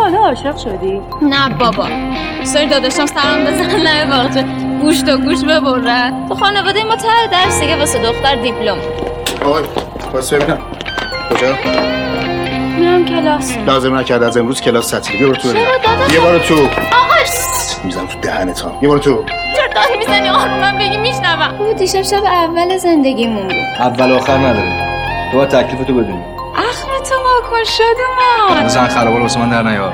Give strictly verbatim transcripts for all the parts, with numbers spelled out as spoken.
حالا عاشق شدی؟ نه بابا، سری داداشم سلام بزن نه واقعا گوش تا گوش ببرن. تو خانواده ما ته درس دیگه واسه دختر دیپلم. آقای واسه ببینم کجا؟ میرم کلاس. لازم نکرد از امروز کلاس تعطیله. بیا برو تو. چرا داداش؟ یه بار تو. آقا میزنم تو دهنت ها. یه بار تو. چرا داری میزنی؟ آرومم بگی میشنوم. او دیشب شب اول زندگیمون بود. اول آخر نداره. تو باید تکلیفتو بدونی. اخمتو واکن شدم. زن خرابال واسه من در نیار.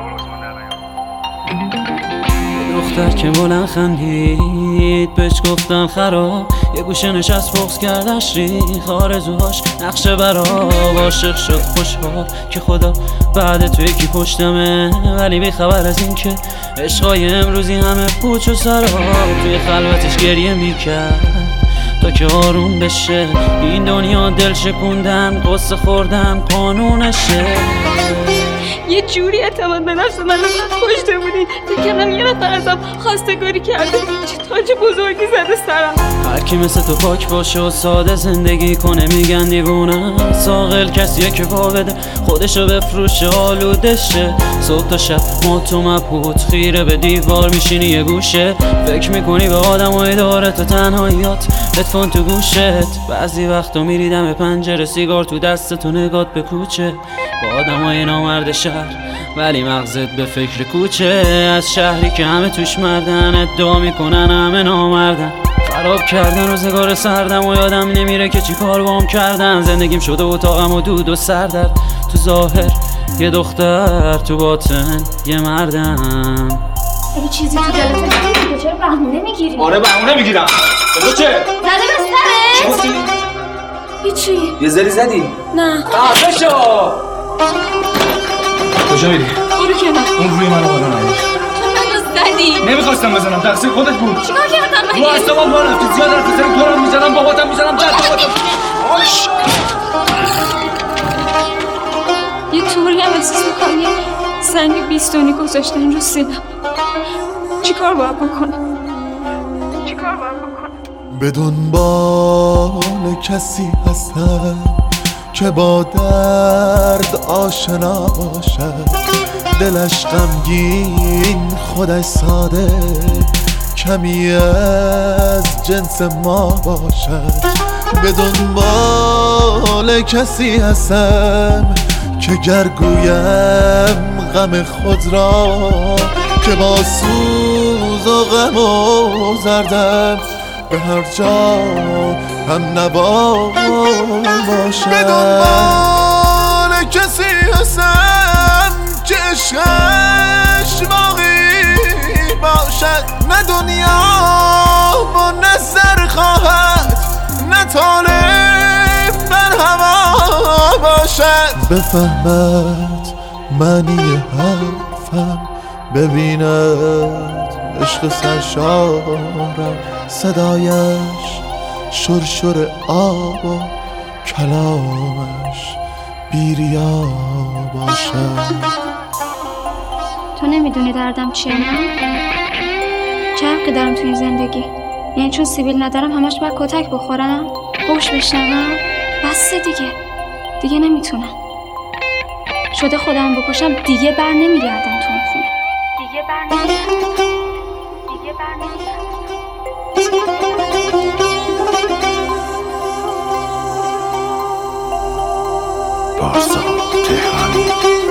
دختر که بلند خندید بهش گفتن خراب، یه گوشه نشست فوکس کردش ریخ آرزوهاش نقشه براب. عاشق شد خوشحال که خدا بعد تو یکی پشتمه، ولی بی خبر از این که عشقای امروزی همه پوچ و سراب. توی خلوتش گریه میکرد تا که آروم بشه، این دنیا دل شکوندن قصه خوردن قانونشه. یه جوری اعتماد به نفس من کشته بودی تو که من یه نفر ازم خواستگاری کرده، چه تاج بزرگی زده سرم. هر کی مثل تو پاک باشه و ساده زندگی کنه میگن دیوونه. عاقل کسیه که پا بده خودشو بفروشه آلوده شه. صبح تا شب ما تو مبهوت خیره به دیوار میشینی یه گوشه، فکر میکنی به آدمای دارت و تنهاییات هدفون تو گوشت. بعضی وقتا میری دم پنجره سیگار تو دستت و نگات به کوچه، با آدمای نامرد شهر ولی مغزت به فکر کوچه. از شهری که همه توش مردن ادعا میکنن همه نامردن، خراب کردن روزگار سردم و یادم نمیره که چی کار بام کردن. زندگیم شده اتاقم و دود و سردرد، تو ظاهر یه دختر تو باطن یه مردم. این چیزی تو دلت نمیگیره؟ چرا بهونه میگیری؟ آره بهونه میگیرم. تو چه؟ زده به سرت؟ چی گفتی؟ هیچی. یه زری زدی؟ نه. خفه شو. کجا میری؟ برو کنار. اون روی منو بالا نیار. تو منو زدی. نمیخواستم بزنم، تقصیر خودت بود. چیکار کردم مگه؟ رو اعصابم راه رفتی، زیاد حرف بزنی تو رو میزنم، باباتم میزنم، جداباتم. آش! یه طوری هم احساس میکنم یه سنگ بیستونی گذاشتن رو سینم. چیکار باید بکنم؟ چیکار باید بکنم؟ به دنبال کسی هستم که با درد آشنا باشد، دلش غمگین خودش ساده، کمی از جنس ما باشد. به دنبال کسی هستم که گرگویم غم خود را، که با سوز و غم و زردم به هر جا هم نوا باشد. به دنبال کسی هستم که عشقش باقی باشد، نه دنیا و نه سر خواهد، نه طالب بر هوا باشد. بفهمد معنی حرفم، ببیند عشق سرشارم، صدایش شرشر آب و کلامش بیریا باشد. تو نمیدونی دردم چیه من؟ چه حقی دارم تو این زندگی؟ یعنی چون سیبیل ندارم همش باید کتک بخورم؟ خوش بشنوم؟ بسه دیگه دیگه نمیتونم. شده خودم بکشم دیگه بر نمیگردم تو اون خونه. دیگه بر نمیگردم. دیگه بر نمیگردم. بارسا تهرانی،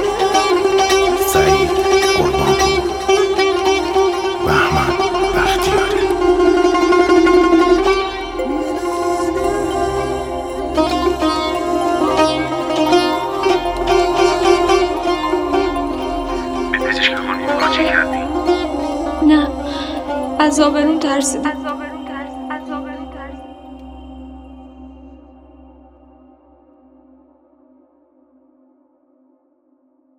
سعید قربانپور، بهمن بختیاری. نه از آبرون ترسیدم.